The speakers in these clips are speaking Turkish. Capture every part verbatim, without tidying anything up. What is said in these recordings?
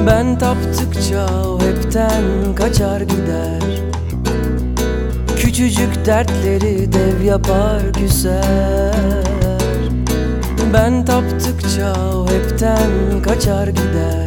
Ben taptıkça o hepten kaçar gider. Küçücük dertleri dev yapar küser. Ben taptıkça o hepten kaçar gider.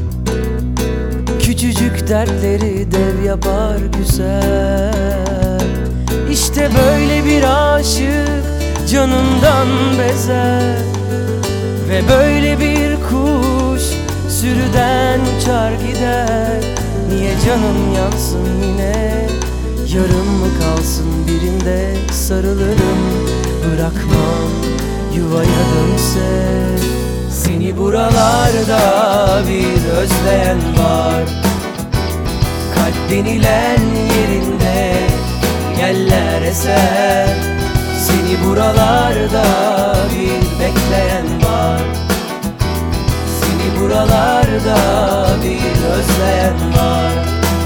Küçücük dertleri dev yapar küser. İşte böyle bir aşık canından bezer. Ve böyle bir kuş sürüden uçar gider. Niye canım yansın yine, yarım mı kalsın birinde sarılırım, bırakmam yuvaya dönse. Seni buralarda bir özleyen var. Kalp denilen yerinde yeller eser. Seni buralarda bir bekleyen var. Seni buralarda bir özleyen var.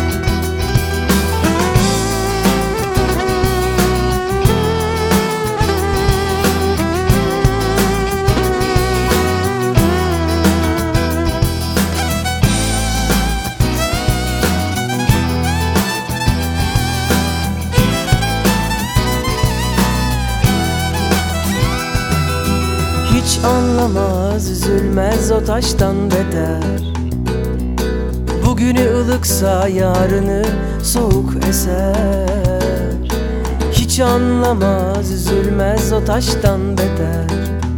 Hiç anlamaz, üzülmez, o taştan beter. Bugünü ılıksa yarını soğuk eser. Hiç anlamaz, üzülmez, o taştan beter.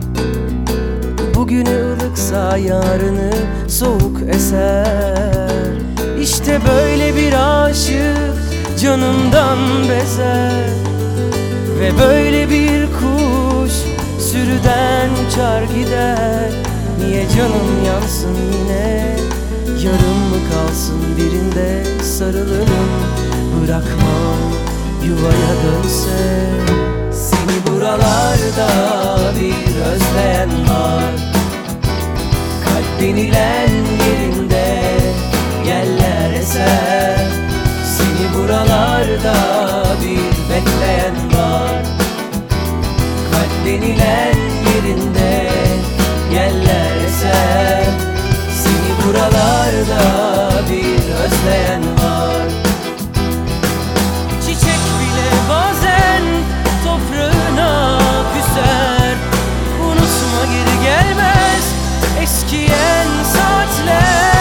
Bugünü ılıksa yarını soğuk eser. İşte böyle bir aşık canından bezer. Ve böyle bir kuş sürüden uçar gider. Niye canım yansın yine, yarım mı kalsın birinde sarılırım, bırakmam yuvaya dönse. Seni buralarda bir özleyen var. Kalp denilen yerinde yeller eser. Seni buralarda bir bekleyen var. Kalp denilen yerinde yeller eser. Seni buralarda bir özleyen var. Çiçek bile bazen toprağına küser. Unutma geri gelmez eskiyen saatler.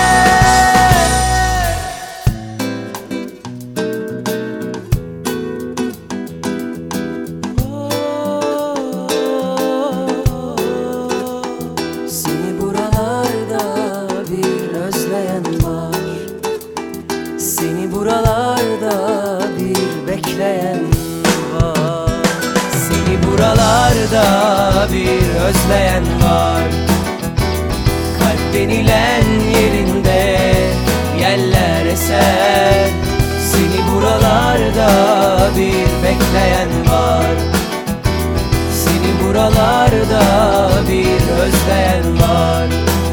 Seni buralarda bir özleyen var. Seni buralarda bir bekleyen var. Seni buralarda bir özleyen var. Kalp denilen yerinde yeller eser. Seni buralarda bir bekleyen var. Seni buralarda bir özleyen var.